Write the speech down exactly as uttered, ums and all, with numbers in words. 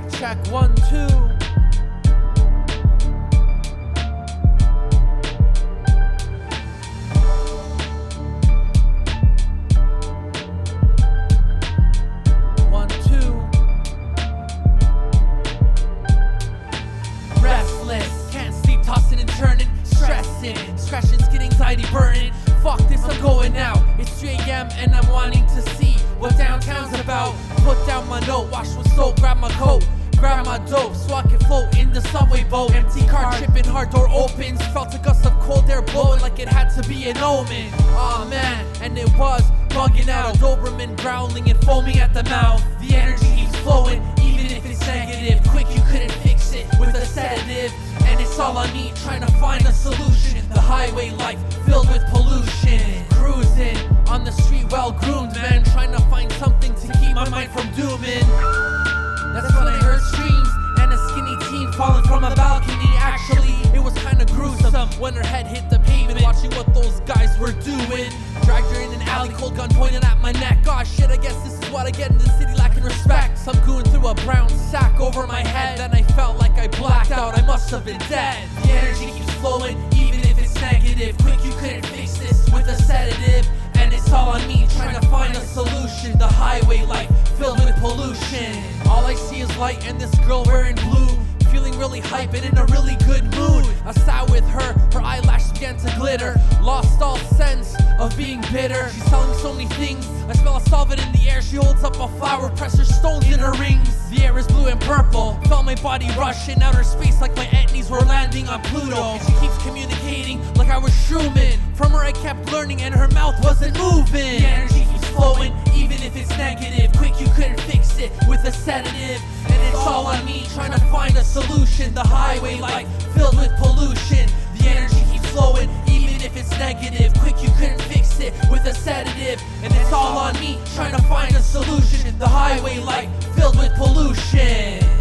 Check, check, one, two. One, two. Restless, can't sleep, tossing and turning, stressing, scratching, skin, anxiety, burning. Fuck this, I'm going out. It's three a m and I'm wanting to see what downtown's about. Put down my note, wash with soap, grab my coat, grab my dope, so I can float in the subway boat. Empty car, tripping hard, door opens. Felt a gust of cold air blowing like it had to be an omen. Aw, man, and it was bugging out. A Doberman growling and foaming at the mouth. The energy keeps flowing, even if it's negative. Quick, you couldn't fix it with a sedative. And it's all on me, trying to find a solution. The highway life filled with pollution. Cruising on the street, well groomed, man, trying to find something to keep my mind from dooming. That's when I heard screams and a skinny teen falling from a balcony. Actually, it was kinda gruesome when her head hit the pavement, watching what those guys were doing. Dragged her in an alley, cold gun pointing at my neck. Aw, shit, I guess this is what I get in the city, lacking respect. Some goon threw a brown sack over my head, then I felt like I blacked out, I must have been dead. The energy keeps flowing, even if it's negative. Quick, you couldn't fix this with a sedative. And it's all on me, trying to find a solution. The highway life filled with pollution. All I see is light and this girl wearing blue, feeling really hype and in a really good mood. I sat with her, her eyelashes began to glitter, lost all sense of being bitter. She's telling so many things, I smell a solvent in the air. She holds up a flower, presses stones in her rings. The air is blue and purple, felt my body rush in outer space like my etnies were landing on Pluto. And she keeps communicating like I was Truman. From her I kept learning and her mouth wasn't moving. The energy keeps flowing, even if it's negative. Quick, you couldn't fix it with a sedative. And it's all on me, trying to find a solution. The highway life filled with pollution. The energy keeps flowing, even if it's negative. Quick, you couldn't fix it with a sedative. And it's all on me, trying to find a solution. The highway life filled with pollution.